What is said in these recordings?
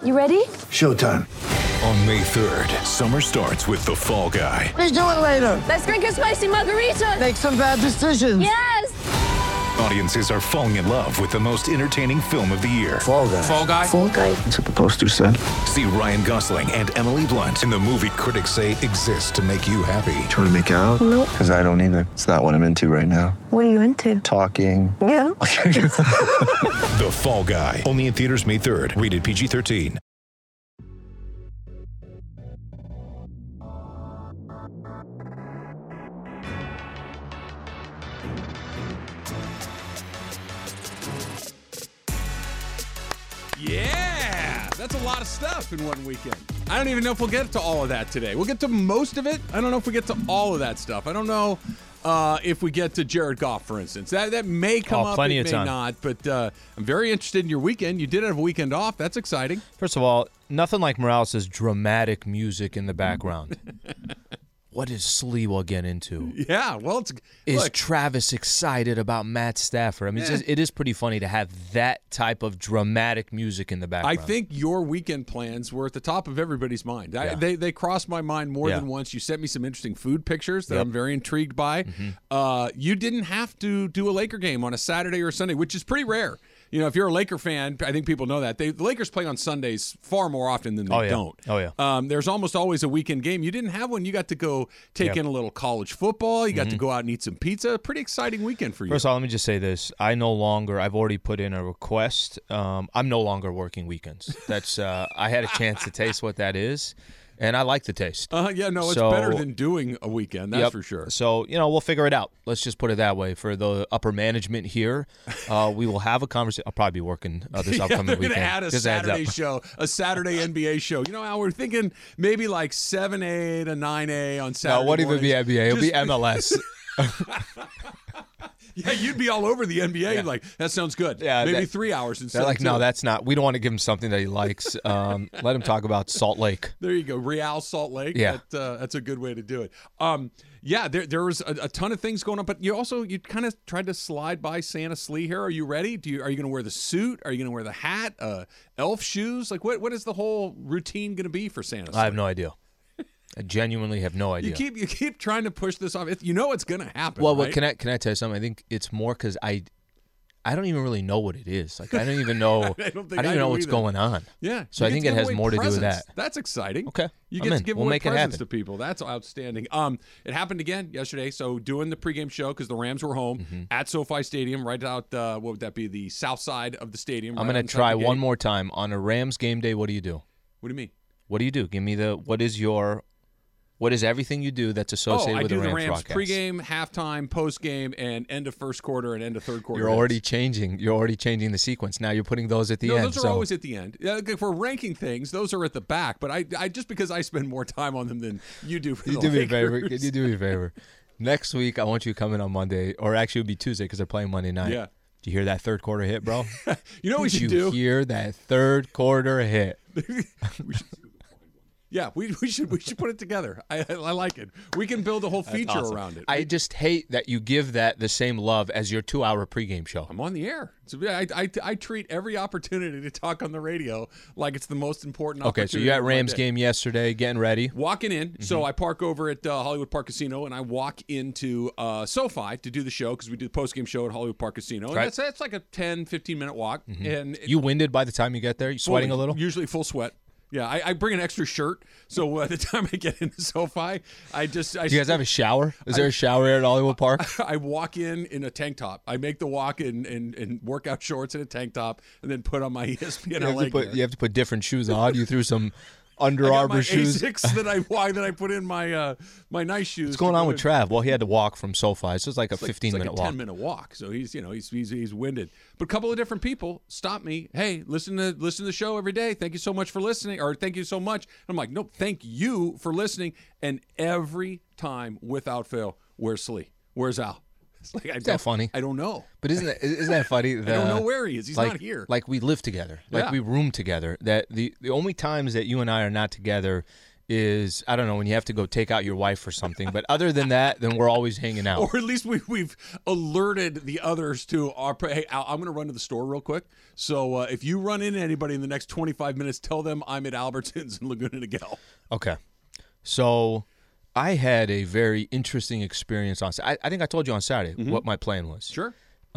You ready? Showtime. On May 3rd, summer starts with The Fall Guy. Let's do it later. Let's drink a spicy margarita. Make some bad decisions. Yes! Audiences are falling in love with the most entertaining film of the year. Fall Guy. Fall Guy? Fall guy. That's what the poster said. See Ryan Gosling and Emily Blunt in the movie critics say exists to make you happy. Trying to make it out? Nope. Because I don't either. It's not what I'm into right now. What are you into? Talking. Yeah. The Fall Guy. Only in theaters May 3rd. Rated PG-13. Yeah, that's a lot of stuff in one weekend. I don't even know if we'll get to all of that today. We'll get to most of it. I don't know if we get to all of that stuff. I don't know if we get to Jared Goff, for instance. That may come up, plenty it of may time. not. But I'm very interested in your weekend. You did have a weekend off. That's exciting. First of all, nothing like Morales' dramatic music in the background. What is Sliwa get into? Yeah, well, it's Is look, Travis excited about Matt Stafford? I mean, it is pretty funny to have that type of dramatic music in the I background. think your weekend plans were at the top of everybody's mind. Yeah. They crossed my mind more Yeah. than once. You sent me some interesting food pictures that Yep. I'm very intrigued by. You didn't have to do a Laker game on a Saturday or a Sunday, which is pretty rare. You know, if you're a Laker fan, I think people know that. The Lakers play on Sundays far more often than they don't. Oh, yeah. There's almost always a weekend game. You didn't have one. You got to go take in a little college football. You got to go out and eat some pizza. Pretty exciting weekend for you. First of all, let me just say this. I've already put in a request. I'm no longer working weekends. That's I had a chance to taste what that is, and I like the taste. Yeah, no, it's So- better than doing a weekend. That's Yep. for sure. So, we'll figure it out. Let's just put it that way. For the upper management here, we will have a conversation. I'll probably be working this upcoming they're weekend. gonna add a Just adds up. Saturday show, a Saturday NBA show. You know how we're thinking maybe like 7A to 9A on Saturday. No, it won't even be mornings. NBA. It'll be Just- MLS. Yeah, you'd be all over the NBA. Like that sounds good. Yeah, maybe that- 3 hours instead. They're like, of no, two. that's not. We don't want to give him something that he likes. Let him talk about Salt Lake. There you go, Real Salt Lake. Yeah. That's a good way to do it. Yeah, there was a ton of things going on, but you kind of tried to slide by Santa Slee here. Are you ready? Are you going to wear the suit? Are you going to wear the hat? Elf shoes? Like what is the whole routine going to be for Santa Slee? I have no idea. I genuinely have no idea. You keep trying to push this off. You know it's going to happen. Well, right? can I tell you something? I think it's more because I don't even really know what it is. Like I don't even know. I don't think I don't I even know do what's either. going on. Yeah. So you I think get to it has give away more to do with presents. that. That's exciting. Okay. You I'm get to in. give We'll away make it presents happen. to people. That's outstanding. It happened again yesterday. So doing the pregame show because the Rams were home at SoFi Stadium, right out, what would that be, the south side of the stadium. I'm right going to outside try the gate. one more time. On a Rams game day, what do you do? What do you mean? What do you do? Give me what is everything you do that's associated I with do the the Rams Rams broadcast? pregame, halftime, postgame, and end of first quarter and end of third quarter. You're already changing the sequence. Now you're putting those at the No, end. those are always at the end. Yeah, if we're ranking things, those are at the back. But I just because I spend more time on them than you do. For You the do me a favor. Lakers. Can you do me a favor? Next week, I want you to come in on Monday, or actually it'll be Tuesday because they're playing Monday night. Yeah. Do you hear that third quarter hit, bro? You know what we Did should you do? hear that third quarter hit? Yeah, we should put it together. I like it. We can build a whole feature Awesome. around it. I just hate that you give that the same love as your 2-hour pregame show. I'm on the air. So I treat every opportunity to talk on the radio like it's the most important Okay, opportunity. so you at of my Rams day. game yesterday, getting ready. Walking in, so I park over at Hollywood Park Casino, and I walk into SoFi to do the show because we do the postgame show at Hollywood Park Casino. And Right. that's like a 10, 15-minute walk. And You winded by the time you get there? You sweating a little? Usually full sweat. Yeah, I bring an extra shirt, so by the time I get into SoFi, Do you guys have a shower? Is there a shower here at Hollywood Park? I walk in a tank top. I make the walk in workout shorts and a tank top, and then put on my ESPN LA gear. You have to put different shoes on. You threw some Under I got Armour my shoes. Asics that I put in my my nice shoes. What's going on with Trav? Well, he had to walk from SoFi. So it's like a It's like 15-minute a walk. 10-minute walk. So he's winded. But a couple of different people stopped me. Hey, listen to the show every day. Thank you so much for listening, or thank you so much. And I'm like, nope, thank you for listening. And every time, without fail, where's Slee? Where's Al? It's like, Isn't that funny? I don't know. But isn't that funny? I don't know where he is. He's not here. Like we live together. Like Yeah. we room together. That the only times that you and I are not together is, I don't know, when you have to go take out your wife or something. But other than that, then we're always hanging out. Or at least we've alerted the others to our. Hey, Al, I'm going to run to the store real quick. So if you run into anybody in the next 25 minutes, tell them I'm at Albertsons in Laguna Niguel. Okay. So I had a very interesting experience on. I think I told you on Saturday what my plan was. Sure.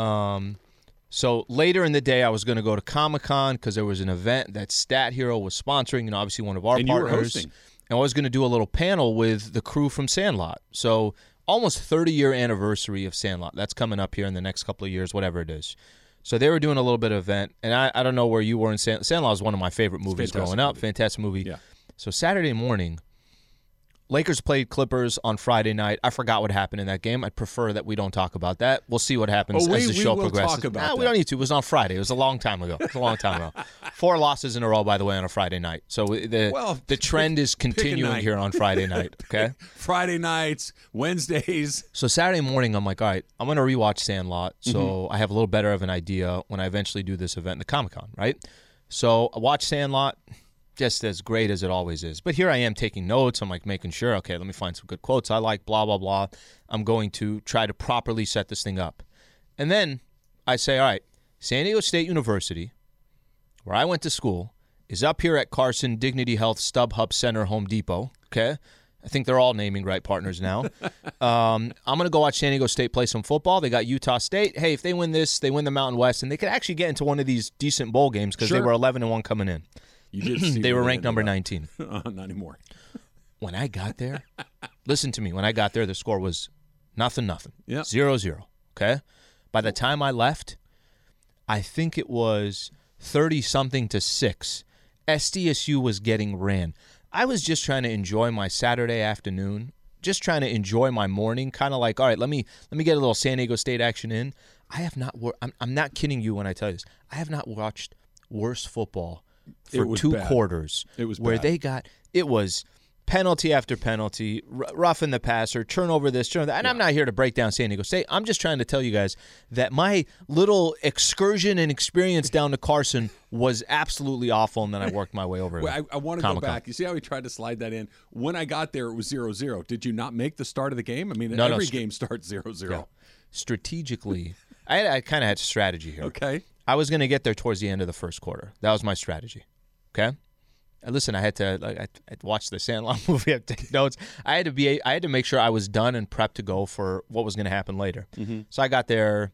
So later in the day, I was going to go to Comic-Con because there was an event that Stat Hero was sponsoring, and obviously one of our And you were partners. hosting. And I was going to do a little panel with the crew from Sandlot. So almost 30-year anniversary of Sandlot. That's coming up here in the next couple of years, whatever it is. So they were doing a little bit of event, and I don't know where you were in Sandlot. Was one of my favorite movies growing up. Fantastic movie. Yeah. So Saturday morning, Lakers played Clippers on Friday night. I forgot what happened in that game. I'd prefer that we don't talk about that. We'll see what happens as the show will progresses. Talk about We don't need to. It was on Friday. It was a long time ago. 4 losses in a row, by the way, on a Friday night. So the trend is continuing here on Friday night. Okay. Friday nights, Wednesdays. So Saturday morning, I'm like, all right, I'm going to rewatch Sandlot, so I have a little better of an idea when I eventually do this event in the Comic-Con, right? So I watch Sandlot. Just as great as it always is. But here I am taking notes. I'm like making sure, okay, let me find some good quotes I like, blah, blah, blah. I'm going to try to properly set this thing up. And then I say, all right, San Diego State University, where I went to school, is up here at Carson Dignity Health StubHub Center Home Depot, okay? I think they're all naming right partners now. I'm going to go watch San Diego State play some football. They got Utah State. Hey, if they win this, they win the Mountain West, and they could actually get into one of these decent bowl games because they were 11-1 coming in. You did see they were ranked number 19. Not anymore. When I got there, listen to me. When I got there, the score was nothing. Yeah. 0-0. Okay? By the time I left, I think it was 30-something to 6. SDSU was getting ran. I was just trying to enjoy my Saturday afternoon, just trying to enjoy my morning, kind of like, all right, let me get a little San Diego State action in. I have not. I'm not kidding you when I tell you this. I have not watched worse football for 2 quarters. It was where bad. It was penalty after penalty, roughing the passer, turnover this, turnover that. And I'm not here to break down San Diego State. I'm just trying to tell you guys that my little excursion and experience down to Carson was absolutely awful, and then I worked my way over. Well, I want to go back. You see how he tried to slide that in? When I got there, it was 0-0. Did you not make the start of the game? I mean, every game starts 0-0. Yeah. Strategically, I kind of had strategy here. Okay. I was going to get there towards the end of the first quarter. That was my strategy. Okay? And listen, I had to I'd watch the Sandlot movie, I had to take notes. I had to make sure I was done and prepped to go for what was going to happen later. Mm-hmm. So I got there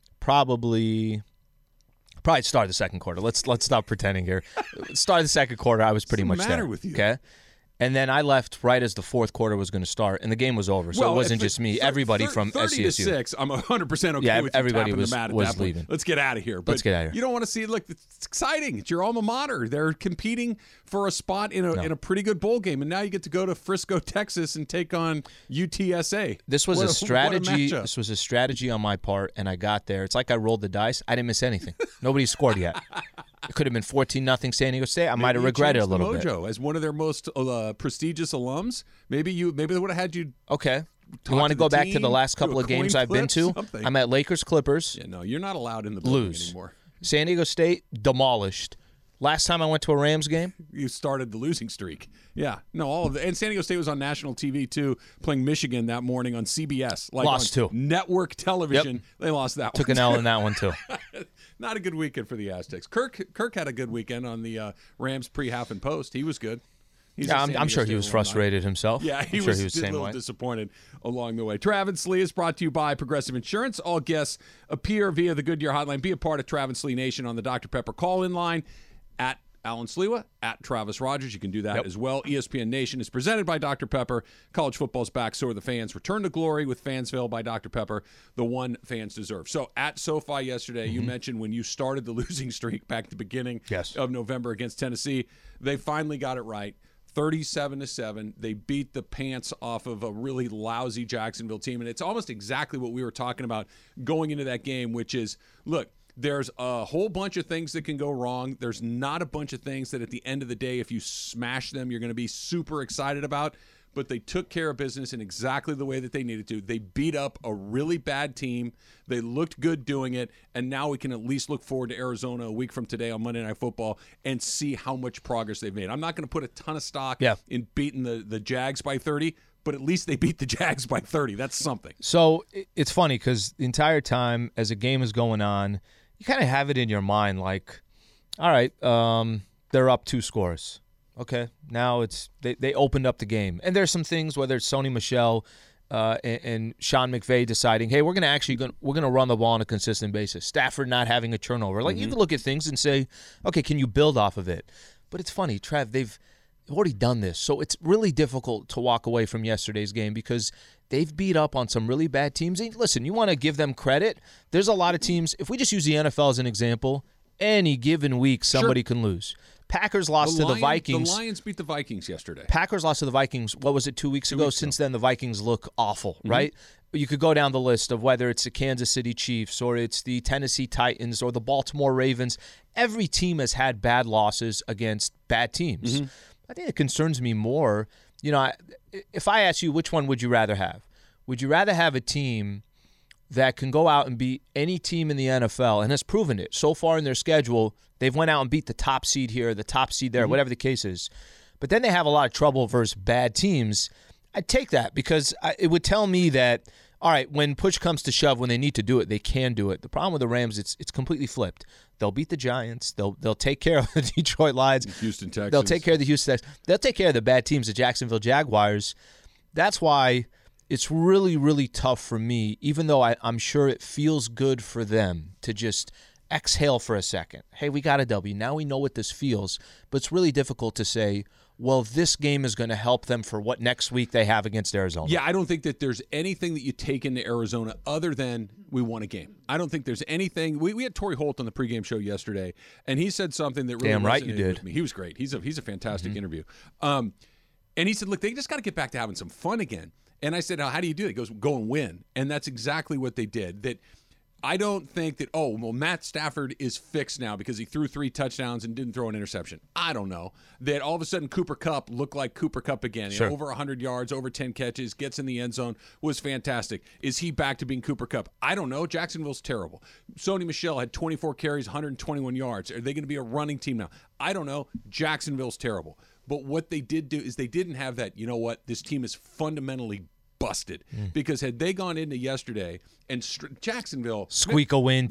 probably start of the second quarter. Let's stop pretending here. Start of the second quarter, I was pretty much there. What's the matter with you? Okay? And then I left right as the fourth quarter was going to start, and the game was over. So it wasn't just me. Everybody from 30 SCSU. 30-6, I'm 100% okay with you everybody tapping was, the mat at was that point. leaving. Let's get out of here. Let's get out of here. You don't want to see it. Look, it's exciting. It's your alma mater. They're competing for a spot in a pretty good bowl game, and now you get to go to Frisco, Texas, and take on UTSA. This was a strategy. What a This was a strategy on my part, and I got there. It's like I rolled the dice. I didn't miss anything. Nobody scored yet. It could have been 14-0 San Diego State. I might have regretted it a little bit. Mojo as one of their most prestigious alums. Maybe they would have had you. Okay. You want to go back to the last couple of games I've been to? Something. I'm at Lakers Clippers. Yeah, no, you're not allowed in the building Lose. anymore. San Diego State demolished. Last time I went to a Rams game, you started the losing streak. Yeah, no, all of it. And San Diego State was on national TV too, playing Michigan that morning on CBS. Lost on too. Network television. Yep. They lost that. Took one. an L in that one too. Not a good weekend for the Aztecs. Kirk had a good weekend on the Rams pre-half and post. He was good. I'm sure he was frustrated himself. Yeah, he was a little disappointed along the way. Travis Lee is brought to you by Progressive Insurance. All guests appear via the Goodyear Hotline. Be a part of Travis Lee Nation on the Dr. Pepper call-in line at Alan Slewa, at Travis Rogers. You can do that as well. ESPN Nation is presented by Dr. Pepper. College football's back, so are the fans. Return to glory with Fansville by Dr. Pepper, the one fans deserve. So at SoFi yesterday, you mentioned when you started the losing streak back at the beginning of November against Tennessee, they finally got it right. 37-7. They beat the pants off of a really lousy Jacksonville team. And it's almost exactly what we were talking about going into that game, which is, look, there's a whole bunch of things that can go wrong. There's not a bunch of things that at the end of the day, if you smash them, you're going to be super excited about. but they took care of business in exactly the way that they needed to. They beat up a really bad team. They looked good doing it, and now we can at least look forward to Arizona a week from today on Monday Night Football and see how much progress they've made. I'm not going to put a ton of stock in beating the Jags by 30, but at least they beat the Jags by 30. That's something. So it's funny because the entire time as a game is going on, you kind of have it in your mind like, all right, they're up 2 scores. Okay, now it's they opened up the game. And there's some things, whether it's Sony Michel and Sean McVay deciding, hey, we're gonna run the ball on a consistent basis. Stafford not having a turnover. Like you can look at things and say, okay, can you build off of it? But it's funny, Trev, they've already done this. So it's really difficult to walk away from yesterday's game because they've beat up on some really bad teams. And listen, you want to give them credit. There's a lot of teams. If we just use the NFL as an example, any given week somebody can lose. Packers lost to the Vikings. The Lions beat the Vikings yesterday. Packers lost to the Vikings, what was it, 2 weeks ago? Since then, the Vikings look awful, right? You could go down the list of whether it's the Kansas City Chiefs or it's the Tennessee Titans or the Baltimore Ravens. Every team has had bad losses against bad teams. I think it concerns me more. If I ask you, which one would you rather have? Would you rather have a team that can go out and beat any team in the NFL and has proven it so far in their schedule? They've went out and beat the top seed here, the top seed there, whatever the case is. But then they have a lot of trouble versus bad teams. I'd take that because it would tell me that, all right, when push comes to shove, when they need to do it, they can do it. The problem with the Rams, it's completely flipped. They'll beat the Giants. They'll take care of the Detroit Lions. Houston Texans. They'll take care of the Houston Texans. They'll take care of the bad teams, the Jacksonville Jaguars. That's why it's really, really tough for me, even though I'm sure it feels good for them to just exhale for a second. Hey, we got a W. Now we know what this feels. But it's really difficult to say, well, this game is going to help them for what next week they have against Arizona. Yeah, I don't think that there's anything that you take into Arizona other than we won a game. I don't think there's anything. We had Torrey Holt on the pregame show yesterday, and he said something that really Damn right resonated you did. with me. He was great. He's a fantastic interview. And he said, look, they just got to get back to having some fun again. And I said, how do you do it? He goes, go and win. And that's exactly what they did. That I don't think that, Matt Stafford is fixed now because he threw 3 touchdowns and didn't throw an interception. I don't know. That all of a sudden Cooper Kupp looked like Cooper Kupp again. Sure. Over 100 yards, over 10 catches, gets in the end zone, was fantastic. Is he back to being Cooper Kupp? I don't know. Jacksonville's terrible. Sony Michel had 24 carries, 121 yards. Are they going to be a running team now? I don't know. Jacksonville's terrible. But what they did do is they didn't have that, this team is fundamentally busted. Because had they gone into yesterday and Jacksonville squeak a win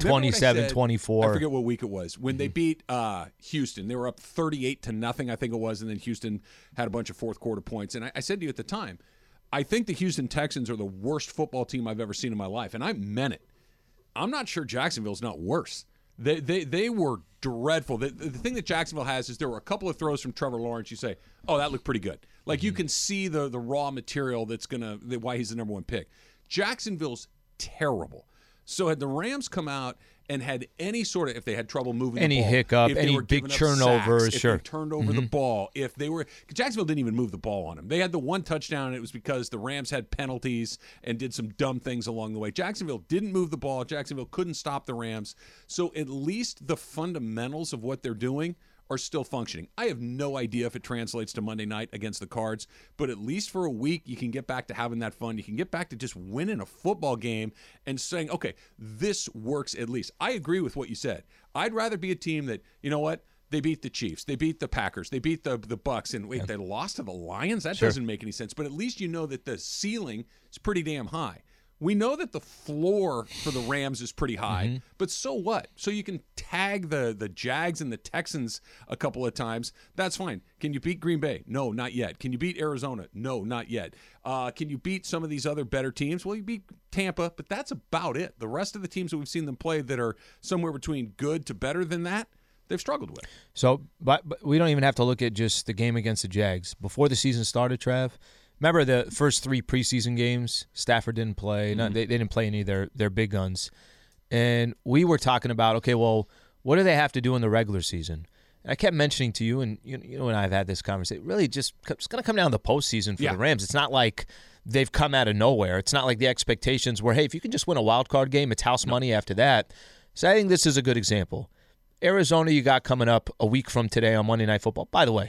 27-24. I forget what week it was when they beat Houston. They were up 38-0, I think it was, and then Houston had a bunch of fourth quarter points. And I said to you at the time, I think the Houston Texans are the worst football team I've ever seen in my life, and I meant it. I'm not sure Jacksonville's not worse. They were dreadful. The thing that Jacksonville has is there were a couple of throws from Trevor Lawrence. You say, oh, that looked pretty good. Like you can see the raw material why he's the number 1 pick. Jacksonville's terrible. So had the Rams come out and had any sort of, if they had trouble moving any the ball, hiccup, if they any were big giving up turnovers, sacks, sure. if they turned over the ball, if they were, Jacksonville didn't even move the ball on them. They had the 1 touchdown, and it was because the Rams had penalties and did some dumb things along the way. Jacksonville didn't move the ball. Jacksonville couldn't stop the Rams. So at least the fundamentals of what they're doing are still functioning. I have no idea if it translates to Monday night against the Cards, but at least for a week, you can get back to having that fun. You can get back to just winning a football game and saying, okay, this works at least. I agree with what you said. I'd rather be a team that, they beat the Chiefs, they beat the Packers, they beat the Bucks, and they lost to the Lions? That doesn't make any sense. But at least you know that the ceiling is pretty damn high. We know that the floor for the Rams is pretty high, but so what? So you can tag the Jags and the Texans a couple of times. That's fine. Can you beat Green Bay? No, not yet. Can you beat Arizona? No, not yet. Can you beat some of these other better teams? Well, you beat Tampa, but that's about it. The rest of the teams that we've seen them play that are somewhere between good to better than that, they've struggled with. So, but we don't even have to look at just the game against the Jags. Before the season started, Trav, remember the first 3 preseason games? Stafford didn't play. No, they didn't play any of their big guns. And we were talking about, okay, well, what do they have to do in the regular season? And I kept mentioning to you, and you and I have had this conversation, really it's going to come down to the postseason for the Rams. It's not like they've come out of nowhere. It's not like the expectations were, hey, if you can just win a wild card game, it's house money after that. So I think this is a good example. Arizona, you got coming up a week from today on Monday Night Football. By the way,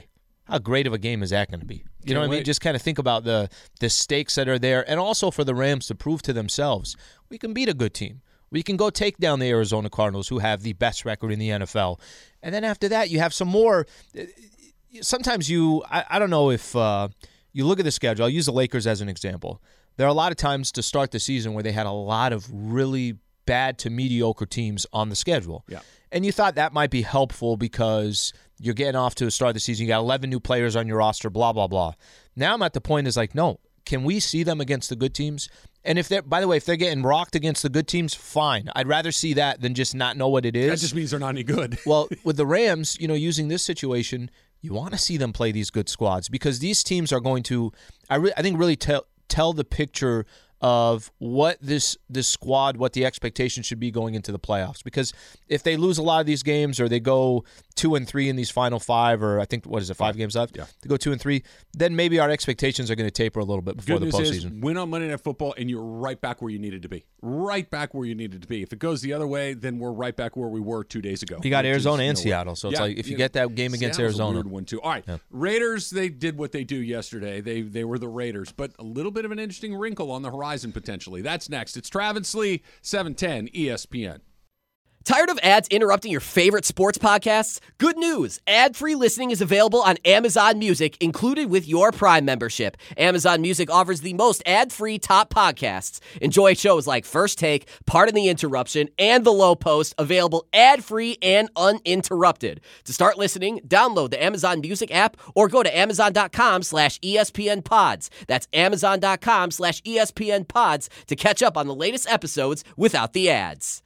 how great of a game is that going to be? You know what I mean? wait. Just kind of think about the stakes that are there, and also for the Rams to prove to themselves, we can beat a good team. We can go take down the Arizona Cardinals, who have the best record in the NFL. And then after that, you have some more. Sometimes I don't know if you look at the schedule. I'll use the Lakers as an example. There are a lot of times to start the season where they had a lot of really bad to mediocre teams on the schedule. Yeah. And you thought that might be helpful because you're getting off to the start of the season. You got 11 new players on your roster, blah, blah, blah. Now I'm at the point is like, no, can we see them against the good teams? And if they're, by the way, if they're getting rocked against the good teams, fine. I'd rather see that than just not know what it is. That just means they're not any good. Well, with the Rams, using this situation, you want to see them play these good squads because these teams are going to, I think, really tell the picture of what this squad, what the expectation should be going into the playoffs. Because if they lose a lot of these games or they go 2-3 in these final 5, or I think, 5 games left? Yeah. They go 2-3, then maybe our expectations are going to taper a little bit before the Good news is postseason. win on Monday Night Football, and you're right back where you needed to be. Right back where you needed to be. If it goes the other way, then we're right back where we were 2 days ago. You got which Arizona is and nowhere. Seattle, so it's like if you get that game against Seattle's Arizona. a weird one too. All right, Raiders, they did what they do yesterday. They were the Raiders, but a little bit of an interesting wrinkle on the horizon potentially. That's next. It's Travis Lee, 710 ESPN. Tired of ads interrupting your favorite sports podcasts? Good news! Ad-free listening is available on Amazon Music, included with your Prime membership. Amazon Music offers the most ad-free top podcasts. Enjoy shows like First Take, Pardon the Interruption, and The Low Post, available ad-free and uninterrupted. To start listening, download the Amazon Music app or go to amazon.com/ESPN Pods. That's amazon.com/ESPN Pods to catch up on the latest episodes without the ads.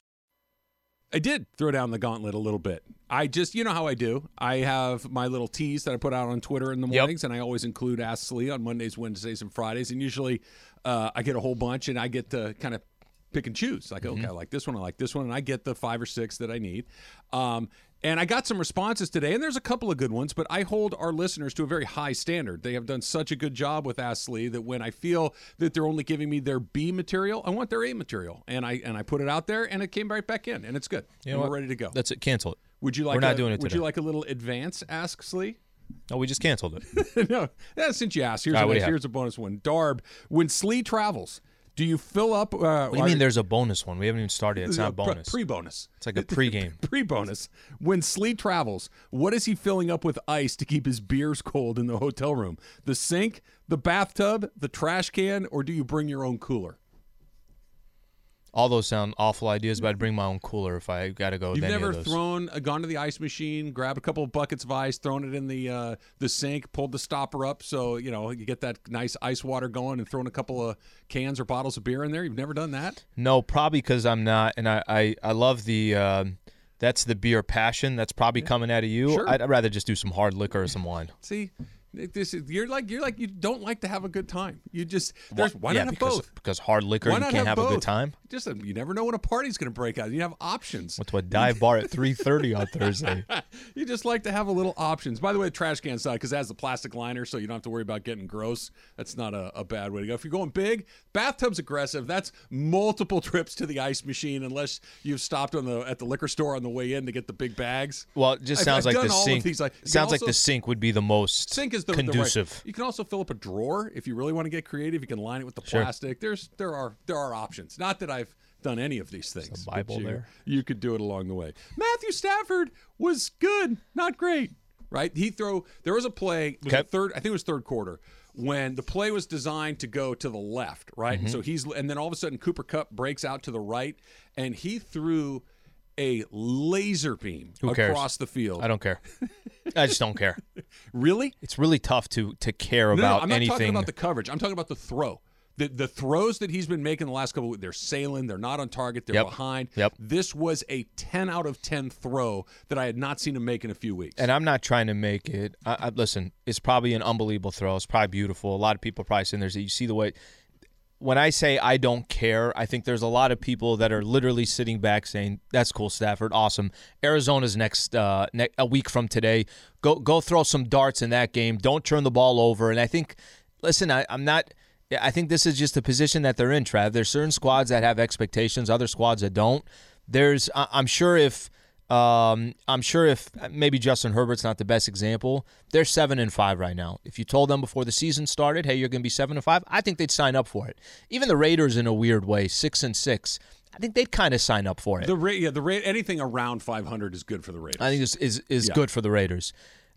I did throw down the gauntlet a little bit. I just, you know how I do. I have my little tease that I put out on Twitter in the mornings, and I always include Ask Lee on Mondays, Wednesdays, and Fridays. And usually I get a whole bunch, and I get to kind of pick and choose. Like, okay, I like this one, and I get the 5 or 6 that I need. And I got some responses today, and there's a couple of good ones, but I hold our listeners to a very high standard. They have done such a good job with Ask Lee that when I feel that they're only giving me their B material, I want their A material. And I put it out there, and it came right back in, and it's good. And we're ready to go. That's it. Cancel it. Would you like We're not doing it Would today. you like a little advance Ask Lee? No, we just canceled it. No. Yeah, since you asked, All right, what do you have? here's a bonus one. Darb, when Slee travels, do you fill up? What do you mean there's a bonus one? We haven't even started. It's not bonus. Pre-bonus. It's like a pregame. Pre-bonus. When Slee travels, what is he filling up with ice to keep his beers cold in the hotel room? The sink, the bathtub, the trash can, or do you bring your own cooler? All those sound awful ideas, but I'd bring my own cooler if I got to go with You've any never of those. gone to the ice machine, grabbed a couple of buckets of ice, thrown it in the sink, pulled the stopper up so, you get that nice ice water going and thrown a couple of cans or bottles of beer in there? You've never done that? No, probably because I'm not, and I love the that's the beer passion. That's probably coming out of you. Sure. I'd rather just do some hard liquor or some wine. See, you're like you don't like to have a good time. You just why yeah, not have both? Because hard liquor, Why you not can't have a both? good time. Just you never know when a party's going to break out. You have options. What's what dive bar at 3:30 on Thursday? You just like to have a little options. By the way, the trash can side, because it has the plastic liner, so you don't have to worry about getting gross. That's not a bad way to go. If you're going big, bathtub's aggressive. That's multiple trips to the ice machine, unless you've stopped at the liquor store on the way in to get the big bags. Well, it just I've sounds like done the all of sink. these, like- you can Sounds like also- the sink would be the most Sink is the conducive. right. You can also fill up a drawer if you really want to get creative. You can line it with the Sure. plastic. There are options. Not that I've done any of these things. There's a Bible but there. You could do it along the way. Matthew Stafford was good, not great. Right? There was a play. It was Okay. I think it was third quarter, when the play was designed to go to the left. Right? And so and then all of a sudden Cooper Kupp breaks out to the right, and he threw a laser beam Who cares? across the field. I don't care. I just don't care. Really? It's really tough to care No, about I'm not anything. talking about the coverage. I'm talking about the throw. The throws that he's been making the last couple of weeks, they're sailing, they're not on target, they're Yep. behind. Yep. This was a 10 out of 10 throw that I had not seen him make in a few weeks. And I'm not trying to make it. Listen, it's probably an unbelievable throw. It's probably beautiful. A lot of people probably saying you see the way. When I say I don't care, I think there's a lot of people that are literally sitting back saying, "That's cool, Stafford, awesome." Arizona's next a week from today. Go throw some darts in that game. Don't turn the ball over. And I think, listen, I'm not. I think this is just the position that they're in, Trav. There's certain squads that have expectations, other squads that don't. I'm sure if I'm sure if maybe Justin Herbert's not the best example, they're 7-5 right now. If you told them before the season started, hey, you're going to be 7-5, I think they'd sign up for it. Even the Raiders, in a weird way, 6-6, I think they'd kind of sign up for it. Anything around 500 is good for the Raiders. I think is good for the Raiders.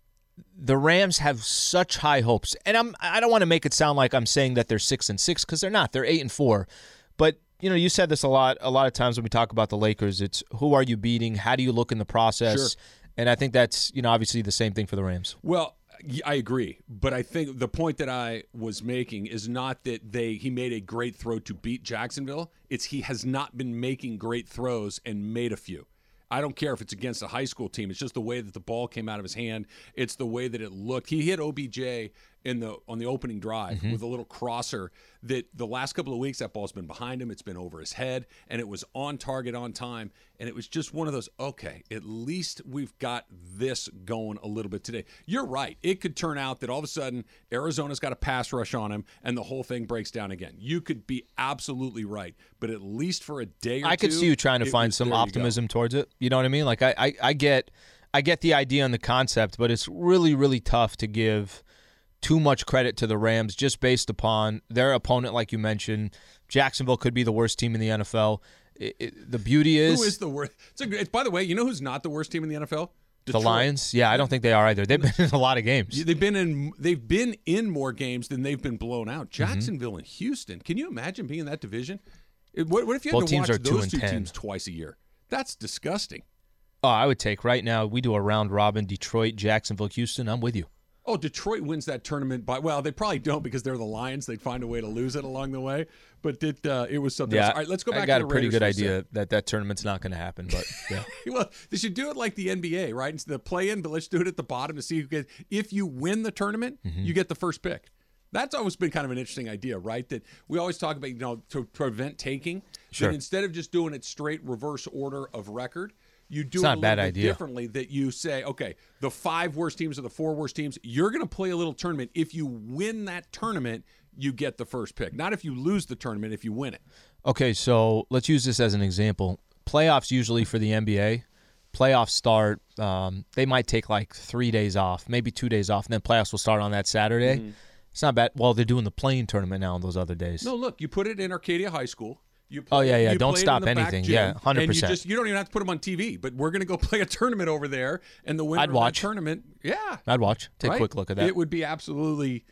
The Rams have such high hopes, and I don't want to make it sound like I'm saying that they're 6-6 because they're not. They're 8-4, but. You said this a lot of times when we talk about the Lakers. It's who are you beating? How do you look in the process? Sure. And I think that's, obviously the same thing for the Rams. Well, I agree. But I think the point that I was making is not that he made a great throw to beat Jacksonville. It's he has not been making great throws and made a few. I don't care if it's against a high school team. It's just the way that the ball came out of his hand. It's the way that it looked. He hit OBJ on the opening drive with a little crosser that the last couple of weeks that ball's been behind him. It's been over his head, and it was on target on time. And it was just one of those, okay, at least we've got this going a little bit today. You're right. It could turn out that all of a sudden Arizona's got a pass rush on him and the whole thing breaks down again. You could be absolutely right. But at least for a day or two. I could see you trying to find some optimism towards it. You know what I mean? Like I get the idea and the concept, but it's really, really tough to give too much credit to the Rams just based upon their opponent, like you mentioned. Jacksonville could be the worst team in the NFL. The beauty is... Who is the worst? By the way, you know who's not the worst team in the NFL? Detroit. The Lions? Yeah, I don't think they are either. They've been in a lot of games. They've been in more games than they've been blown out. Jacksonville and Houston. Can you imagine being in that division? What if you had to watch those two teams twice a year? That's disgusting. Oh, I would take right now, we do a round robin, Detroit, Jacksonville, Houston. I'm with you. Oh, Detroit wins that tournament they probably don't because they're the Lions. They'd find a way to lose it along the way. But it was something else. All right, let's go back to the Raiders. I got a pretty good idea that tournament's not going to happen. But yeah. Well, they should do it like the NBA, right? It's the play-in, but let's do it at the bottom to see who gets. If you win the tournament, you get the first pick. That's always been kind of an interesting idea, right? That we always talk about, to prevent taking. Sure. That instead of just doing it straight reverse order of record, you do it's it not a a bad little bit idea. differently, that you say, okay, the 5 worst teams or the 4 worst teams, you're going to play a little tournament. If you win that tournament, you get the first pick. Not if you lose the tournament, if you win it. Okay, so let's use this as an example. Playoffs usually for the NBA, playoffs start, they might take like 3 days off, maybe 2 days off, and then playoffs will start on that Saturday. Mm-hmm. It's not bad. Well, they're doing the playing tournament now on those other days. No, look, you put it in Arcadia High School. Don't stop anything. Yeah, 100%. And you don't even have to put them on TV, but we're going to go play a tournament over there, and the winner of that tournament, I'd watch. Take a quick look at that. It would be absolutely,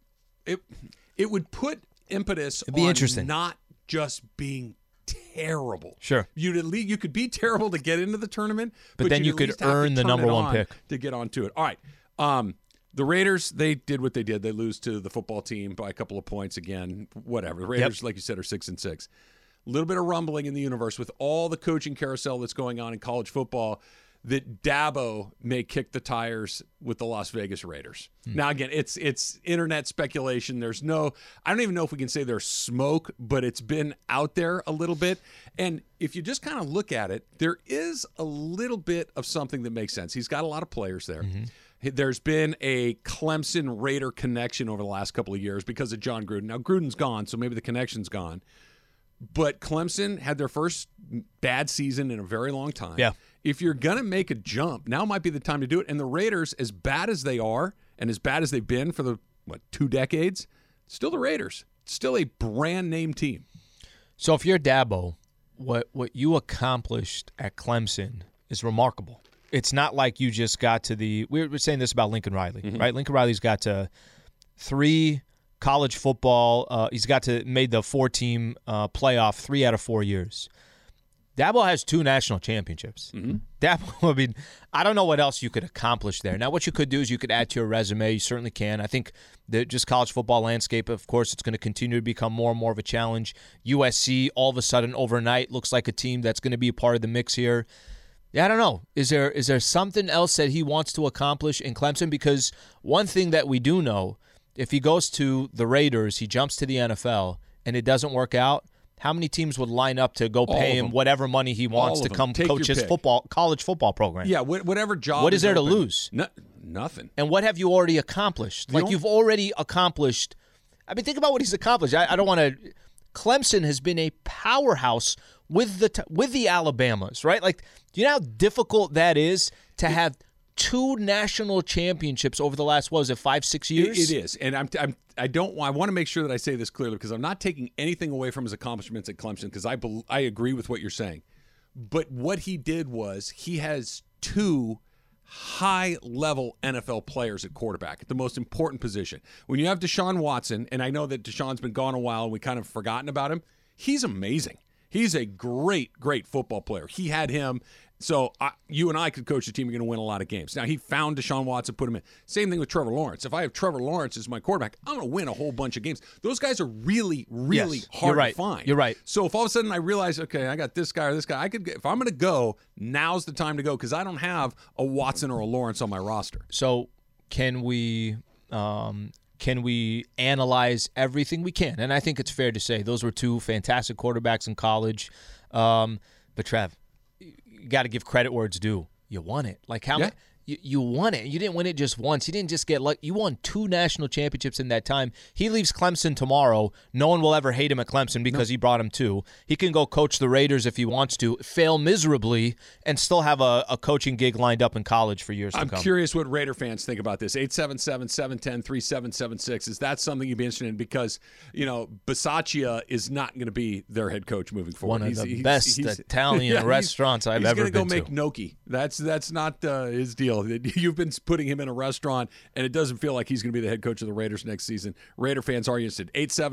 it would put impetus It'd be interesting. Not just being terrible. Sure. You could be terrible to get into the tournament, but then you could earn the number 1 pick to get onto it. All right. The Raiders, they did what they did. They lose to the football team by a couple of points again. Whatever. The Raiders, like you said, are 6-6. A little bit of rumbling in the universe with all the coaching carousel that's going on in college football that Dabo may kick the tires with the Las Vegas Raiders. Now, again, it's internet speculation. I don't even know if we can say there's smoke, but it's been out there a little bit. And if you just kind of look at it, there is a little bit of something that makes sense. He's got a lot of players there. Mm-hmm. There's been a Clemson Raider connection over the last couple of years because of John Gruden. Now, Gruden's gone, so maybe the connection's gone. But Clemson had their first bad season in a very long time. Yeah. If you're going to make a jump, now might be the time to do it. And the Raiders, as bad as they are and as bad as they've been for the, 2 decades, still the Raiders. Still a brand name team. So if you're Dabo, what you accomplished at Clemson is remarkable. It's not like you just got to we were saying this about Lincoln Riley, right? Lincoln Riley's got to 3 college football. He's made the 4-team playoff 3 out of 4 years. Dabo has 2 national championships. Mm-hmm. Dabo, I don't know what else you could accomplish there. Now, what you could do is you could add to your resume. You certainly can. I think that just college football landscape, of course, it's going to continue to become more and more of a challenge. USC, all of a sudden, overnight, looks like a team that's going to be a part of the mix here. Yeah, I don't know. Is there something else that he wants to accomplish in Clemson? Because one thing that we do know, if he goes to the Raiders, he jumps to the NFL, and it doesn't work out, how many teams would line up to go pay him whatever money he wants to come coach his college football program? Yeah, whatever job. What is there to lose? Nothing. And what have you already accomplished? You've already accomplished. Think about what he's accomplished. I don't want to. Clemson has been a powerhouse with the Alabamas, right? Like, do you know how difficult that is to have 2 national championships over the last, 5-6 years? It is, and I want to make sure that I say this clearly, because I'm not taking anything away from his accomplishments at Clemson, because I agree with what you're saying. But what he did was he has 2 high-level NFL players at quarterback, at the most important position. When you have Deshaun Watson, and I know that Deshaun's been gone a while and we kind of forgotten about him, he's amazing. He's a great, great football player. He had him. So you and I could coach a team. You're going to win a lot of games. Now, he found Deshaun Watson, put him in. Same thing with Trevor Lawrence. If I have Trevor Lawrence as my quarterback, I'm going to win a whole bunch of games. Those guys are really, really hard to find. You're right. So if all of a sudden I realize, okay, I got this guy or this guy, if I'm going to go, now's the time to go, because I don't have a Watson or a Lawrence on my roster. So can we analyze everything? We can, and I think it's fair to say those were 2 fantastic quarterbacks in college. But Trev, you got to give credit where it's due. You won it. Like how many? You won it. You didn't win it just once. You didn't just get luck. You won 2 national championships in that time. He leaves Clemson tomorrow. No one will ever hate him at Clemson because he brought him 2. He can go coach the Raiders if he wants to, fail miserably, and still have a coaching gig lined up in college for years to come. I'm curious what Raider fans think about this. 877-710-3776. Is that something you'd be interested in? Because, Bisaccia is not going to be their head coach moving forward. One of the best Italian restaurants I've ever been to. He's going to go make gnocchi. That's not his deal. You've been putting him in a restaurant, and it doesn't feel like he's going to be the head coach of the Raiders next season. Raider fans are interested.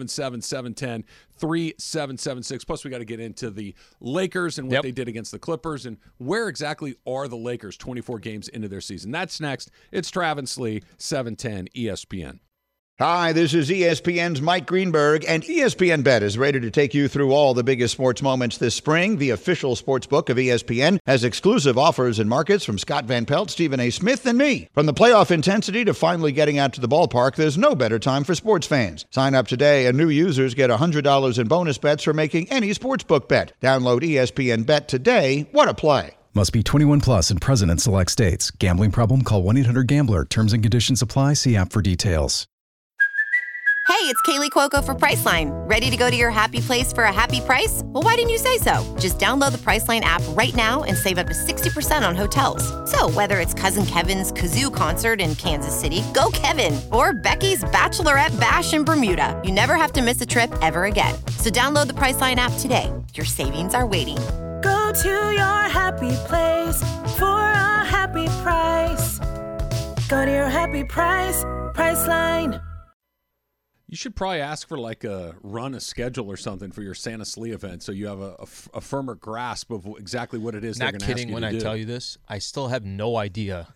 877-710-3776. Plus, we got to get into the Lakers and what they did against the Clippers, and where exactly are the Lakers 24 games into their season. That's next. It's Travis Lee, 710 ESPN. Hi, this is ESPN's Mike Greenberg, and ESPN Bet is ready to take you through all the biggest sports moments this spring. The official sports book of ESPN has exclusive offers and markets from Scott Van Pelt, Stephen A. Smith, and me. From the playoff intensity to finally getting out to the ballpark, there's no better time for sports fans. Sign up today, and new users get $100 in bonus bets for making any sportsbook bet. Download ESPN Bet today. What a play. Must be 21 plus and present in select states. Gambling problem? Call 1-800-GAMBLER. Terms and conditions apply. See app for details. Hey, it's Kaylee Cuoco for Priceline. Ready to go to your happy place for a happy price? Well, why didn't you say so? Just download the Priceline app right now and save up to 60% on hotels. So whether it's Cousin Kevin's Kazoo Concert in Kansas City, go Kevin, or Becky's Bachelorette Bash in Bermuda, you never have to miss a trip ever again. So download the Priceline app today. Your savings are waiting. Go to your happy place for a happy price. Go to your happy price, Priceline. You should probably ask for a schedule or something for your Santa Slee event, so you have a firmer grasp of exactly what it is they're going to ask you to do. Not kidding when I tell you this. I still have no idea.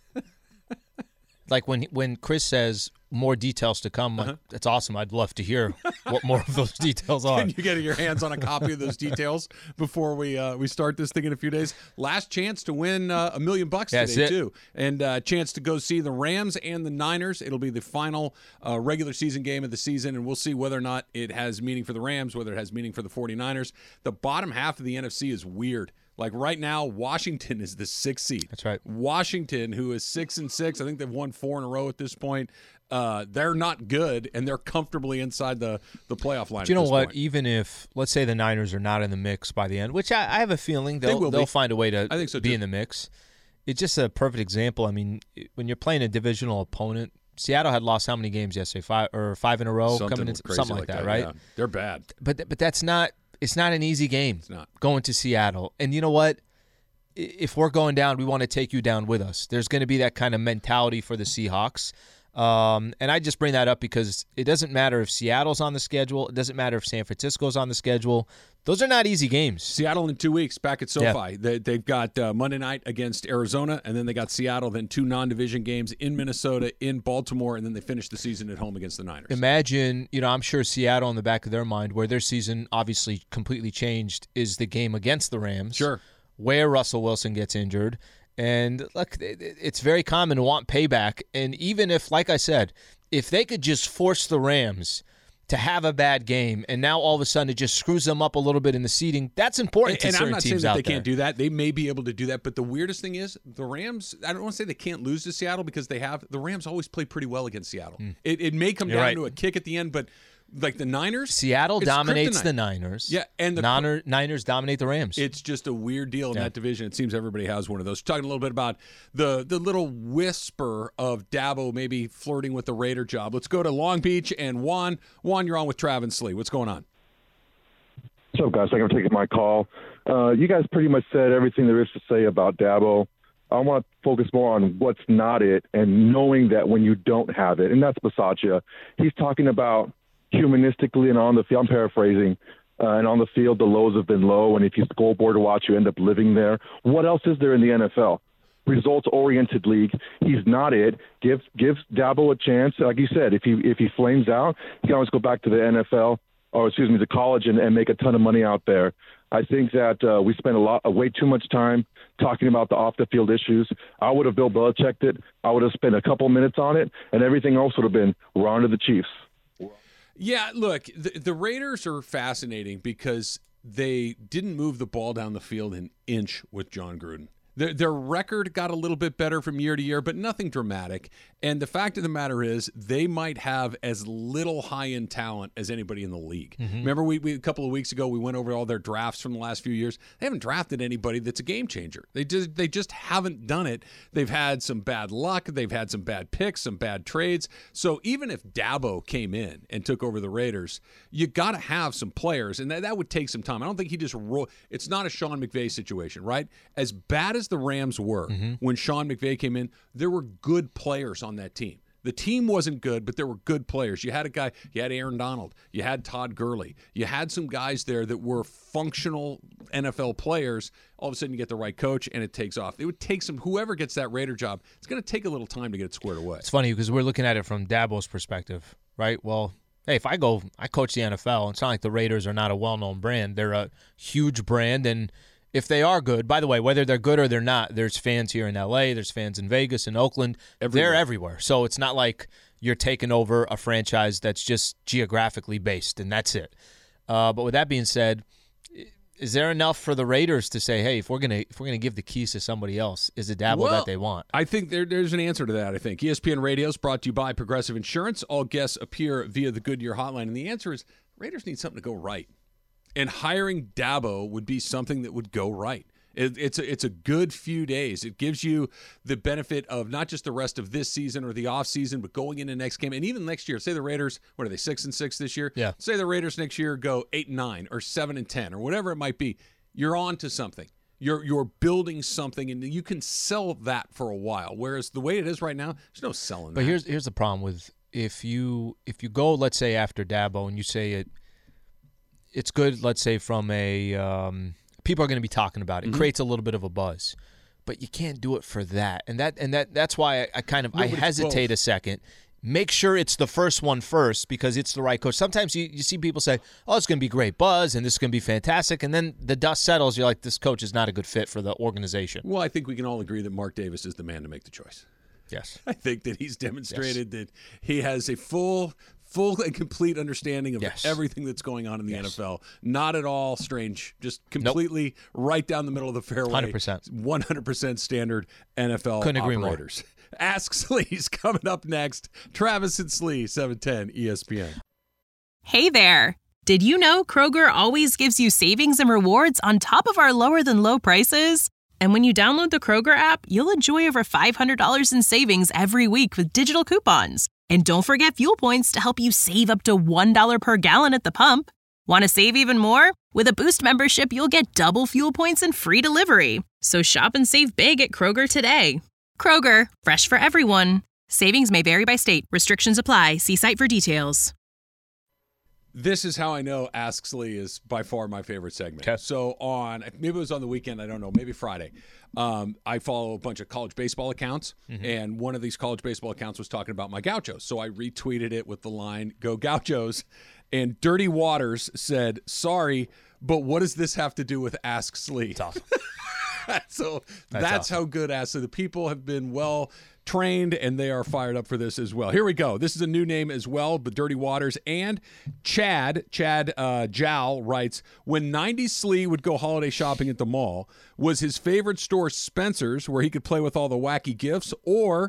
Like when Chris says more details to come, like, that's awesome. I'd love to hear what more of those details are. Can you get your hands on a copy of those details before we start this thing in a few days? Last chance to win $1 million today, too. And a chance to go see the Rams and the Niners. It'll be the final regular season game of the season, and we'll see whether or not it has meaning for the Rams, whether it has meaning for the 49ers. The bottom half of the NFC is weird. Like right now, Washington is the 6th seed. That's right. Washington, who is 6-6, I think they've won 4 in a row at this point. They're not good, and they're comfortably inside the playoff line. Do you know what? Point. Even if, let's say, the Niners are not in the mix by the end, which I have a feeling they'll find a way to be in the mix. It's just a perfect example. I mean, when you're playing a divisional opponent, Seattle had lost how many games yesterday? 5 in a row, coming into something like that, right? Yeah. They're bad. But that's not. It's not an easy game. It's not. Going to Seattle. And you know what? If we're going down, we want to take you down with us. There's going to be that kind of mentality for the Seahawks. And I just bring that up because it doesn't matter if Seattle's on the schedule. It doesn't matter if San Francisco's on the schedule. Those are not easy games. Seattle in 2 weeks back at SoFi. Yeah. They've got Monday night against Arizona, and then they got Seattle, then 2 non-division games in Minnesota, in Baltimore, and then they finish the season at home against the Niners. Imagine, I'm sure Seattle in the back of their mind, where their season obviously completely changed, is the game against the Rams. Sure. Where Russell Wilson gets injured. And look, it's very common to want payback. And even if, like I said, if they could just force the Rams to have a bad game, and now all of a sudden it just screws them up a little bit in the seeding, that's important to certain teams out there. And I'm not saying that they can't do that. They may be able to do that. But the weirdest thing is the Rams, I don't want to say they can't lose to Seattle because the Rams always play pretty well against Seattle. It may come down to a kick at the end, but like the Niners. Seattle it's dominates kryptonite. the Niners. Yeah, and the Niners dominate the Rams. It's just a weird deal in that division. It seems everybody has one of those. Talking a little bit about the little whisper of Dabo maybe flirting with the Raider job. Let's go to Long Beach and Juan. Juan, you're on with Travis Lee. What's going on? What's up, guys? Thank you for taking my call. You guys pretty much said everything there is to say about Dabo. I want to focus more on what's not it and knowing that when you don't have it, and that's Bisaccia. He's talking about humanistically and on the field, I'm paraphrasing, and on the field the lows have been low, and if you scoreboard watch, you end up living there. What else is there in the NFL? Results-oriented league. He's not it. Give Dabo a chance. Like you said, if he flames out, he can always go back to the NFL, or excuse me, to college and make a ton of money out there. I think that we spent way too much time talking about the off-the-field issues. I would have Bill Belichicked it. I would have spent a couple minutes on it, and everything else would have been we're on to the Chiefs. Yeah, look, the Raiders are fascinating because they didn't move the ball down the field an inch with John Gruden. Their record got a little bit better from year to year, but nothing dramatic. And the fact of the matter is they might have as little high-end talent as anybody in the league. Mm-hmm. Remember, we a couple of weeks ago, we went over all their drafts from the last few years. They haven't drafted anybody that's a game changer. They just haven't done it. They've had some bad luck. They've had some bad picks, some bad trades. So even if Dabo came in and took over the Raiders, you got to have some players, and that would take some time. I don't think he just it's not a Sean McVay situation, right? As bad as the Rams were when Sean McVay came in, there were good players on that team. The team wasn't good, but there were good players. You had Aaron Donald. You had Todd Gurley. You had some guys there that were functional NFL players. All of a sudden you get the right coach and it takes off. It would take whoever gets that Raider job, it's going to take a little time to get it squared away. It's funny because we're looking at it from Dabo's perspective, right? Well, hey, if I coach the NFL, it's not like the Raiders are not a well-known brand. They're a huge brand, and if they are good, by the way, whether they're good or they're not, there's fans here in L.A., there's fans in Vegas and Oakland. They're everywhere. So it's not like you're taking over a franchise that's just geographically based, and that's it. But with that being said, is there enough for the Raiders to say, hey, if we're gonna give the keys to somebody else, is it Dabo that they want? I think there's an answer to that, I think. ESPN Radio is brought to you by Progressive Insurance. All guests appear via the Goodyear hotline, and the answer is Raiders need something to go right. And hiring Dabo would be something that would go right. It's a good few days. It gives you the benefit of not just the rest of this season or the off season, but going into next game and even next year. Say the Raiders, what are they, 6-6 this year? Yeah. Say the Raiders next year go 8-9 or 7-10 or whatever it might be. You're on to something. You're building something, and you can sell that for a while. Whereas the way it is right now, there's no selling. But here's the problem with if you go, let's say after Dabo, and you say it's good, let's say from a people are going to be talking about it. It creates a little bit of a buzz. But you can't do it for that. And that's why I hesitate a second. Make sure it's the first one first because it's the right coach. Sometimes you see people say, oh, it's going to be great buzz and this is going to be fantastic. And then the dust settles. You're like, this coach is not a good fit for the organization. Well, I think we can all agree that Mark Davis is the man to make the choice. Yes. I think that he's demonstrated that he has a full and complete understanding of everything that's going on in the NFL. Not at all strange. Just completely right down the middle of the fairway. 100%. 100% standard NFL Couldn't agree operators. More. Ask Slee's coming up next. Travis and Slee, 710 ESPN. Hey there. Did you know Kroger always gives you savings and rewards on top of our lower-than-low prices? And when you download the Kroger app, you'll enjoy over $500 in savings every week with digital coupons. And don't forget fuel points to help you save up to $1 per gallon at the pump. Want to save even more? With a Boost membership, you'll get double fuel points and free delivery. So shop and save big at Kroger today. Kroger, fresh for everyone. Savings may vary by state. Restrictions apply. See site for details. This is how I know Ask Slee is by far my favorite segment. Okay. So maybe it was on the weekend, I don't know, maybe Friday. I follow a bunch of college baseball accounts, and one of these college baseball accounts was talking about my Gauchos. So I retweeted it with the line, "Go Gauchos," and Dirty Waters said, "Sorry, but what does this have to do with Ask Slee?" It's awesome. So that's awesome. How good So the people have been well trained, and they are fired up for this as well. Here we go. This is a new name as well, but Dirty Waters. And Chad Jow writes, when 90s Slee would go holiday shopping at the mall, was his favorite store Spencer's, where he could play with all the wacky gifts, or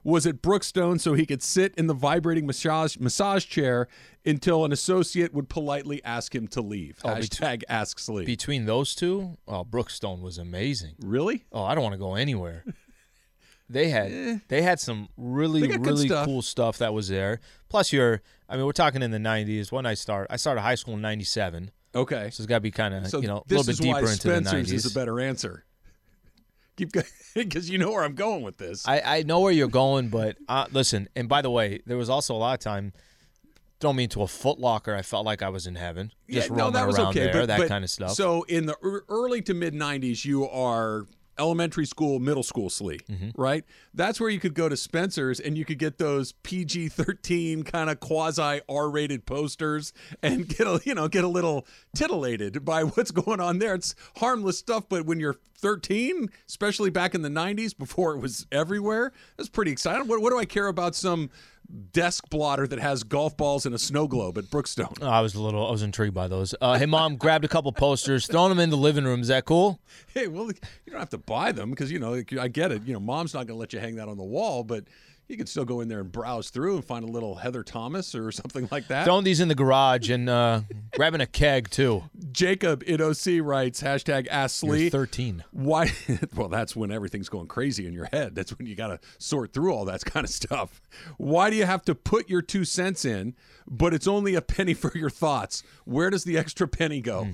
was at Brookstone so he could sit in the vibrating massage chair until an associate would politely ask him to leave. Hashtag Ask Slee. Between those two, Brookstone was amazing. Really? Oh, I don't want to go anywhere. They had some really cool stuff that was there. Plus, we're talking in the 90s. When I started high school in 97. Okay. So it's got to be kind of, a little bit deeper into the 90s. This is why Spencer's is a better answer. Keep going, because you know where I'm going with this. I know where you're going, but listen, and by the way, there was also a lot of time, throw me into a Foot Locker, I felt like I was in heaven. Just roaming that was around okay, there, but, that kind of stuff. So in the early to mid-90s, you are elementary school, middle school Slee, right? That's where you could go to Spencer's and you could get those PG-13 kind of quasi R-rated posters and get a little titillated by what's going on there. It's harmless stuff, but when you're 13, especially back in the 90s before it was everywhere, that's pretty exciting. What do I care about some desk blotter that has golf balls and a snow globe at Brookstone? I was intrigued by those. Hey, Mom, grabbed a couple posters, thrown them in the living room. Is that cool? Hey, well, you don't have to buy them because, I get it. Mom's not going to let you hang that on the wall, but you can still go in there and browse through and find a little Heather Thomas or something like that. Throwing these in the garage and grabbing a keg, too. Jacob in OC writes, hashtag Ask Slee. You're 13. Why? Well, that's when everything's going crazy in your head. That's when you got to sort through all that kind of stuff. Why do you have to put your 2 cents in, but it's only a penny for your thoughts? Where does the extra penny go?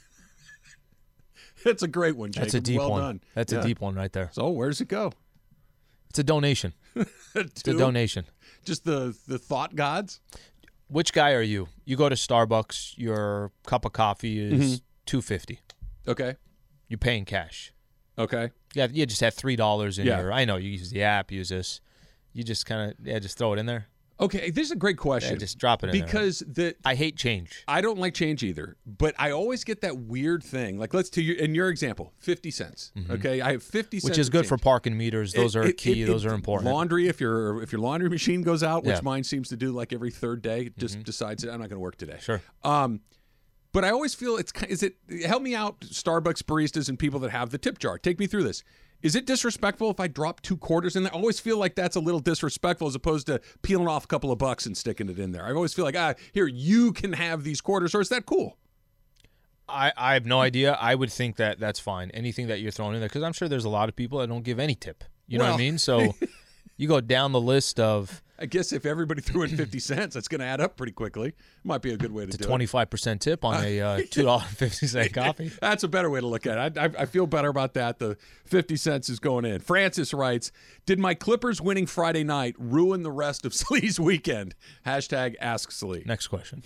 That's a great one, Jacob. That's a deep well one. Done. That's a deep one right there. So where does it go? It's a donation. It's a donation. Just the thought gods? Which guy are you? You go to Starbucks, your cup of coffee is $2.50. Okay. You're paying cash. Okay. Yeah, you just have $3 in your. I know you use the app, use this. You just kind of just throw it in there. Okay, this is a great question. Yeah, just drop it in because there. I hate change. I don't like change either, but I always get that weird thing. Like, in your example, 50 cents. Okay, I have 50 cents, which is good for parking meters. Those are key. Those are important. Laundry, if your laundry machine goes out, which mine seems to do like every third day, it just decides I'm not going to work today. Sure. But I always feel help me out, Starbucks baristas and people that have the tip jar. Take me through this. Is it disrespectful if I drop 2 quarters in there? I always feel like that's a little disrespectful as opposed to peeling off a couple of bucks and sticking it in there. I always feel like, here, you can have these quarters, or is that cool? I have no idea. I would think that that's fine. Anything that you're throwing in there, because I'm sure there's a lot of people that don't give any tip. You know what I mean? So you go down the list of... I guess if everybody threw in 50 cents, that's going to add up pretty quickly. Might be a good way to do it. 25% tip on a $2.50 coffee. That's a better way to look at it. I feel better about that. The 50 cents is going in. Francis writes, did my Clippers winning Friday night ruin the rest of Slee's weekend? Hashtag Ask Slee. Next question.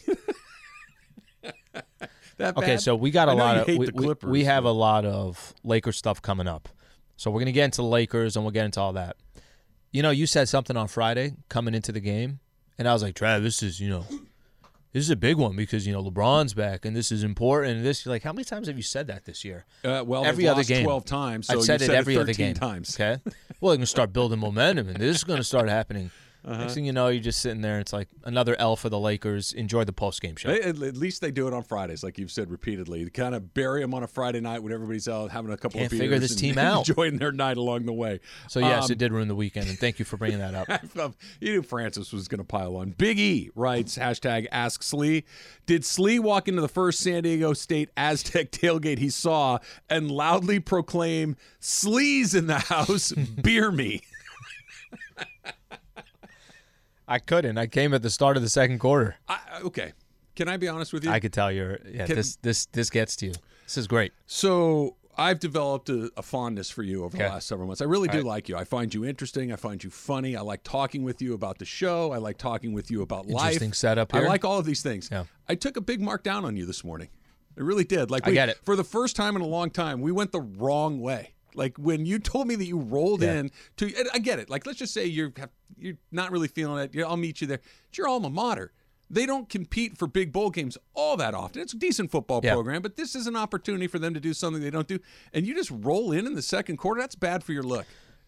That okay, bad? so we got a lot of we have but... a lot of Lakers stuff coming up. So we're going to get into the Lakers and we'll get into all that. You said something on Friday coming into the game, and I was like, Trav, this is a big one because, LeBron's back, and this is important. And you're like, how many times have you said that this year? Well, every other game. 12 times, so I've said it every other game. Times. Okay? Well, they're going to start building momentum, and this is going to start happening. Next thing you know, you're just sitting there, and it's like another L for the Lakers. Enjoy the post-game show. At least they do it on Fridays, like you've said repeatedly. You kind of bury them on a Friday night when everybody's out having a couple of beers. Figure this team out. Enjoying their night along the way. So, yes, it did ruin the weekend, and thank you for bringing that up. You knew Francis was going to pile on. Big E writes, hashtag Ask Slee. Did Slee walk into the first San Diego State Aztec tailgate he saw and loudly proclaim, Slee's in the house, beer me? I couldn't. I came at the start of the second quarter. Okay. Can I be honest with you? I could tell this gets to you. This is great. So I've developed a fondness for you over the last several months. I really do like you. I find you interesting. I find you funny. I like talking with you about the show. I like talking with you about life. Interesting setup here. I like all of these things. Yeah. I took a big mark down on you this morning. I really did. I get it. For the first time in a long time, we went the wrong way. Like when you told me that you rolled in to, I get it. Like let's just say you're not really feeling it. I'll meet you there. It's your alma mater. They don't compete for big bowl games all that often. It's a decent football program, but this is an opportunity for them to do something they don't do. And you just roll in the second quarter. That's bad for your look.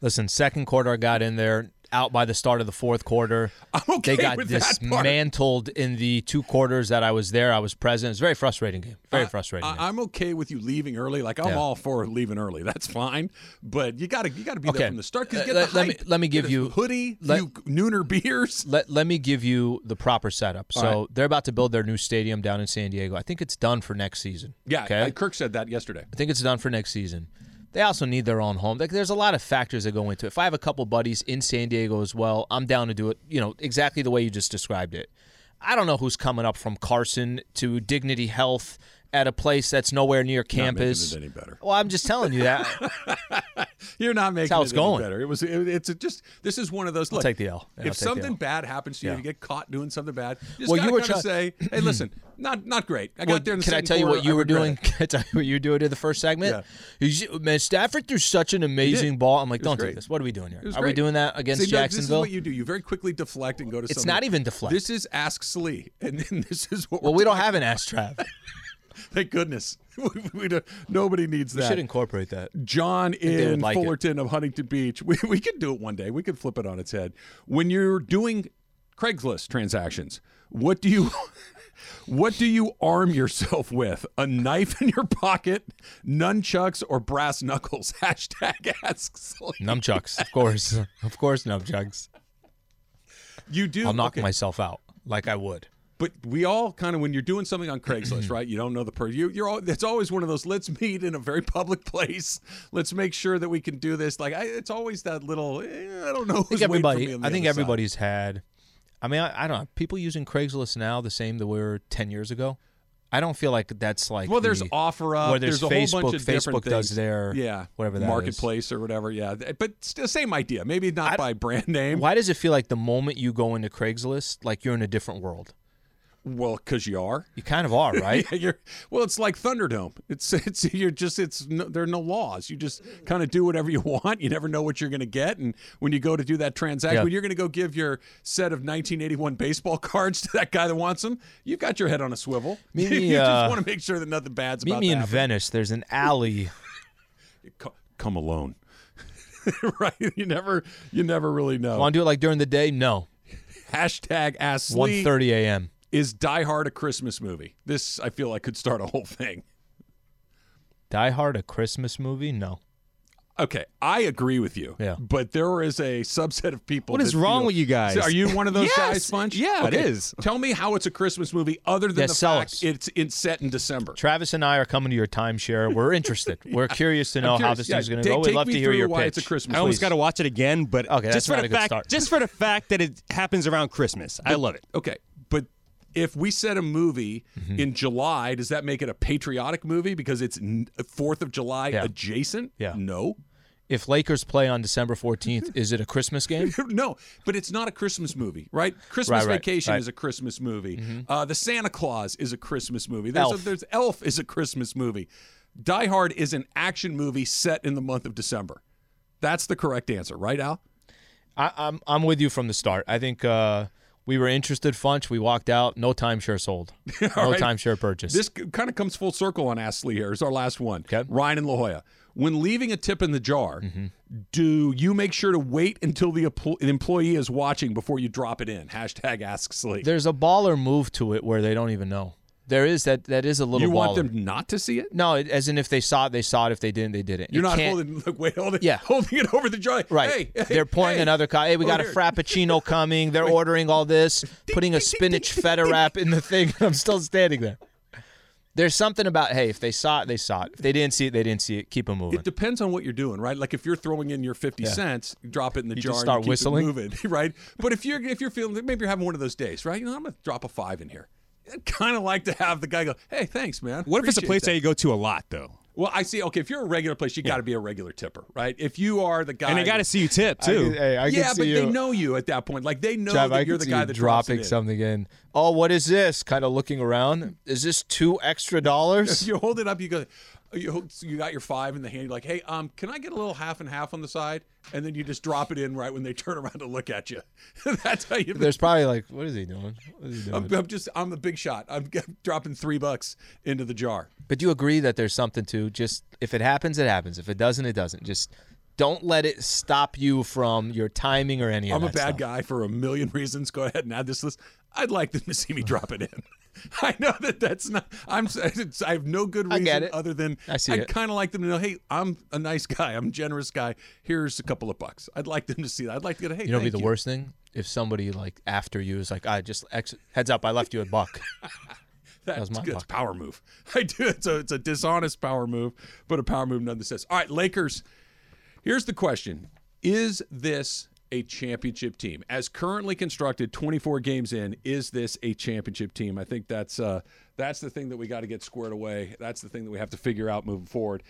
Listen, second quarter I got in there, out by the start of the fourth quarter. I'm okay They got with that part. dismantled in the 2 quarters that I was there. I was present. It's a very frustrating game. Very frustrating game. I'm okay with you leaving early. Like, I'm all for leaving early. That's fine. But you gotta be there from the start because you get the hype. Let me give you hoodie, few nooner beers. Let me give you the proper setup. So they're about to build their new stadium down in San Diego. I think it's done for next season. Yeah, okay? Kirk said that yesterday. I think it's done for next season. They also need their own home. Like, there's a lot of factors that go into it. If I have a couple buddies in San Diego as well, I'm down to do it, exactly the way you just described it. I don't know who's coming up from Carson to Dignity Health at a place that's nowhere near campus. Not making it any better. Well, I'm just telling you that. You're not making how it's it going. any better. This is one of those. I'll take the L. Yeah, if something bad happens to you, Yeah. you get caught doing something bad, you Well, just you were gotta say, hey, listen, not great. I got there in the Can I second tell you quarter, what you I were regret doing? it. Can I tell you what you were doing in the first segment? Man, Stafford threw such an amazing ball. I'm like, It was don't do great. this. What are we doing here? It was Are we great. doing that against See, no, Jacksonville? This is what you do. You very quickly deflect and go to. It's not even deflect. This is Ask Slee, and then this is what. Well, we're we don't talking have an about. Ask Trav. Thank goodness. We don't, nobody needs We that. should incorporate that. John they would in like it. Fullerton of Huntington Beach. We could do it one day. We could flip it on its head. When you're doing Craigslist transactions, what do you arm yourself with? A knife in your pocket, nunchucks, or brass knuckles? Hashtag Ask Slee. Nunchucks, of course. Of course, nunchucks. You do. I'll knock myself out like I would. But we all kind of, when you're doing something on Craigslist, right? You don't know the person. It's always one of those. Let's meet in a very public place. Let's make sure that we can do this. Like, it's always that little. I don't know. Who's waiting for me on the I think other side. everybody's had. I mean, I don't know. People using Craigslist now the same that we were 10 years ago. I don't feel like that's like. Well, there's OfferUp. Where there's a Facebook. whole bunch of different Facebook does things. their whatever that is. marketplace or whatever. Yeah, but still, same idea. Maybe not by brand name. Why does it feel like the moment you go into Craigslist, like you're in a different world? Well, because you are. You kind of are, right? Yeah, it's like Thunderdome. There are no laws. You just kind of do whatever you want. You never know what you're going to get. And when you go to do that transaction, when you're going to go give your set of 1981 baseball cards to that guy that wants them, you've got your head on a swivel. Meet me, you just want to make sure that nothing bad's about to Meet me in happen. Venice. There's an alley. Come alone. Right? You never really know. Want to do it like during the day? No. Hashtag Ask Slee. 1:30 a.m. Is Die Hard a Christmas movie? This, I feel like, could start a whole thing. Die Hard a Christmas movie? No. Okay, I agree with you. Yeah. But there is a subset of people. What is wrong with you guys? So are you one of those Yes. guys, Sponge? Yeah, Okay, it is. Tell me how it's a Christmas movie other than Yeah, the sell fact us. it's set in December. Travis and I are coming to your timeshare. We're interested. We're curious to know how this thing's going to go. We'd love to hear your why pitch. it's a Christmas I almost movie. got to watch it again, but Okay, that's just for not the a good fact, start. just for the fact that it happens around Christmas, I love it. Okay, but if we set a movie Mm-hmm. in July, does that make it a patriotic movie because it's 4th of July Yeah. adjacent? Yeah. No. If Lakers play on December 14th, is it a Christmas game? No, but it's not a Christmas movie, right? Christmas Right, Vacation right. is a Christmas movie. The Santa Claus is a Christmas movie. Elf. There's Elf is a Christmas movie. Die Hard is an action movie set in the month of December. That's the correct answer, right, Al? I'm with you from the start. I think we were interested, Funch. We walked out. No timeshare sold. No right. timeshare purchase. This kind of comes full circle on Ask Lee here. It's our last one. Okay. Ryan and La Jolla. When leaving a tip in the jar, Mm-hmm. do you make sure to wait until the employee is watching before you drop it in? Hashtag Ask Slee. There's a baller move to it where they don't even know. There is that is a little You baller. want them not to see it? No, as in if they saw it, they saw it. If they didn't, they didn't. You're You not can't- holding. Look, wait, hold it. Yeah. Holding it over the jar. Right. Hey, They're pouring hey, another Hey, we got a here. Frappuccino coming. They're ordering all this, putting a spinach feta wrap in the thing. I'm still standing there. There's something about, hey, if they saw it, they saw it. If they didn't see it, they didn't see it. Keep them moving. It depends on what you're doing, right? Like if you're throwing in your 50 cents, you drop it in the You jar just and start you keep whistling? it moving, right? But if you're feeling, maybe you're having one of those days, right? You know, I'm going to drop a 5 in here. I'd kind of like to have the guy go, hey, thanks, man. What if it's a Appreciate place that that you go to a lot, though? Well, I see. Okay, if you're a regular place, you got to be a regular tipper, right? If you are the guy, And they got to see you tip, too. yeah, but they know you at that point. Like they know Trav, I that you're could the see guy you that drops it dropping in. something in. Oh, what is this? Kind of looking around. Is this $2 extra? You hold it up. You go. You got your 5 in the hand. You're like, hey, can I get a little half and half on the side? And then you just drop it in right when they turn around to look at you. That's how you. There's probably like, what is he doing? What is he doing? I'm the big shot. I'm dropping $3 into the jar. But do you agree that there's something to just, if it happens, it happens. If it doesn't, it doesn't. Just Don't let it stop you from your timing or any of I'm that a bad stuff. guy for a million reasons. Go ahead and add this list. I'd like them to see me drop it in. I know that's not. I have no good reason get it. other than I see I'd it. kind of like them to know, hey, I'm a nice guy. I'm a generous guy. Here's a couple of bucks. I'd like them to see that. I'd like to get a hey. You know, what'd be thank the worst thing if somebody like after you is like, heads up, I left you a buck. That was my It's buck. a power move. I do. It's a dishonest power move, but a power move nonetheless. All right, Lakers. Here's the question: is this a championship team? As currently constructed, 24 games in, is this a championship team? I think that's the thing that we got to get squared away. That's the thing that we have to figure out moving forward.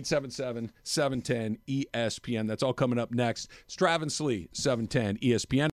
877-710 ESPN. That's all coming up next. Strav and Slee, 710 ESPN.